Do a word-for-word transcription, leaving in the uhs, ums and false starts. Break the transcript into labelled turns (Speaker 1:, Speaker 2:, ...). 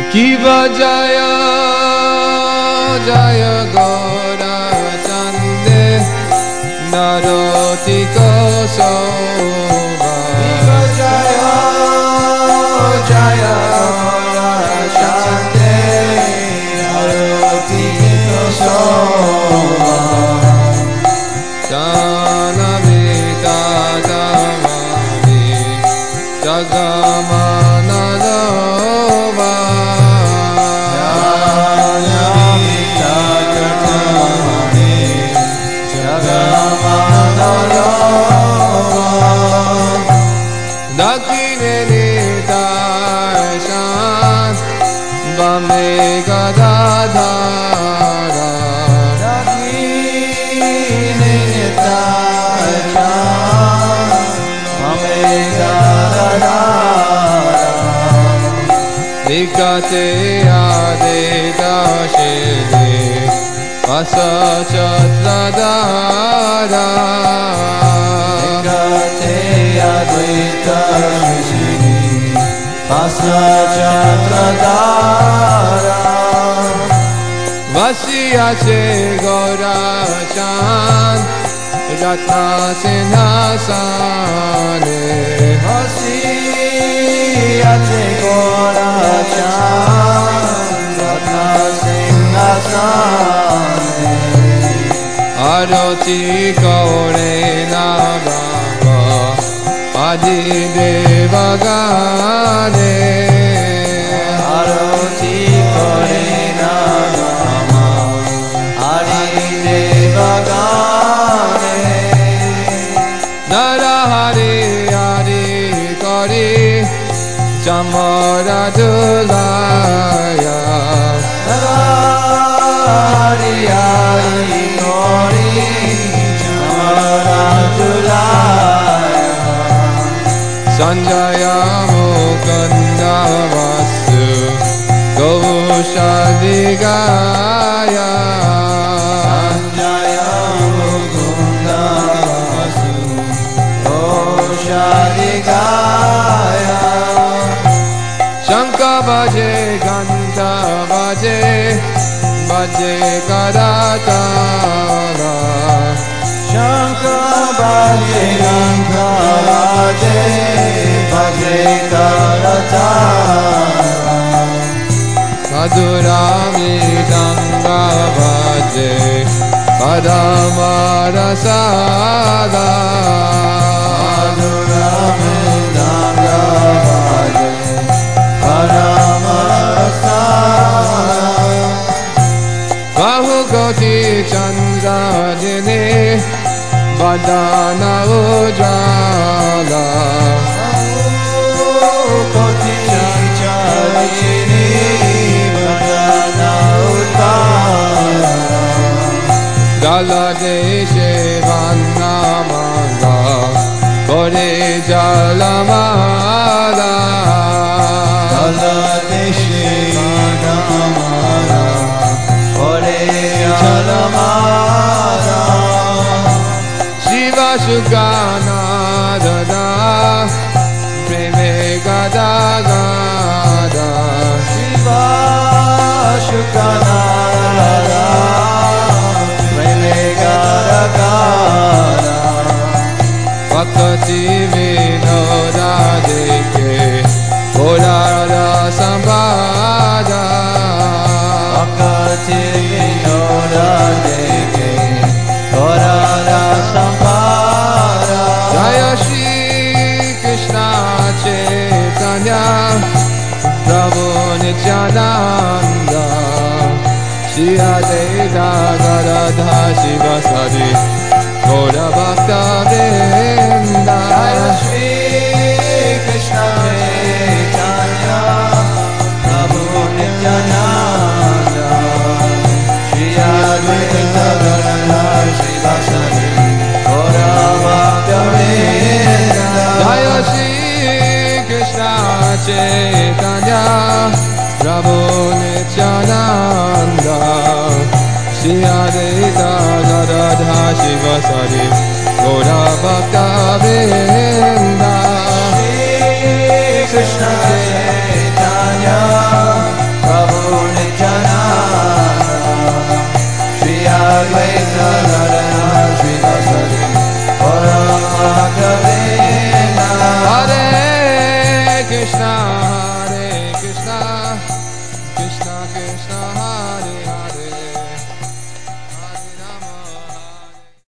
Speaker 1: Kiva Jaya Jaya Gaura Chande Narotika Sova
Speaker 2: Kiva Jaya Jaya Gaura Chande Narotika Sova
Speaker 1: Janavita Jamani Jagamanadova
Speaker 2: Janavita Jamani Jagamanadova
Speaker 1: Dakine Nitashan Vame Gadadhara Vikate Adeta Shede Vasa Chatradara
Speaker 2: Vikate Adeta Shede Vasa Chatradara
Speaker 1: Vasiyache Gaura Chan Ratna Sinhasane
Speaker 2: Vasiyache Gaura Chan Ratna Sinhasane
Speaker 1: Aroti Gaure Navama Adi Devagane
Speaker 2: Aroti Gaure Navama Adi Devagane
Speaker 1: Narahari Hari Kari Jamara Dulaya
Speaker 2: Narahari Hari Kari Jamara Dulaya
Speaker 1: Sanjaya Mukunda Vasu Gaushadhigaya
Speaker 2: Sanjaya Mukunda Vasu Gaushadhigaya
Speaker 1: Shanka Bhaje Ganta Bhaje Bhaje Karatala
Speaker 2: Shanka Bhaje Ganta Bhaje Bhaje Karatala
Speaker 1: Madhurami Danga Bhaje Padamarasada
Speaker 2: Madhurami Danga Bhaje Padamarasada
Speaker 1: Bahukoti Chandradini Vadana Ujjala
Speaker 2: Koti Chandradini Vadana Ujjala
Speaker 1: Dala Deshe Vannamala Kore Jalamala
Speaker 2: Dala Deshe Vannamala Kore Jalamala
Speaker 1: Shiva Shukana Dada Preme Gada Gada
Speaker 2: Shiva Shukana Dada Preme Gada Gada
Speaker 1: Vakati Vinoda Deke Kodara Sambada
Speaker 2: Vakati Vinoda Deke Kodara Sambada
Speaker 1: Jaya Shri Krishna Chaitanya Prabhu Nityananda Shri Advaita Gadadha Shivasadi Gaura Bhakta Vrinda
Speaker 2: Jaya Shri Krishna Chaitanya Prabhu Nityananda Shri Advaita Gadadha Shivasadi Gaura Bhakta Vrinda
Speaker 1: Jaya Shri Krishna Chaitanya Prabhu Nityananda Shri Advaita Gadadha Shivasadi Gaura Bhakta Vrinda
Speaker 2: Shri Krishna Chaitanya
Speaker 1: Krishna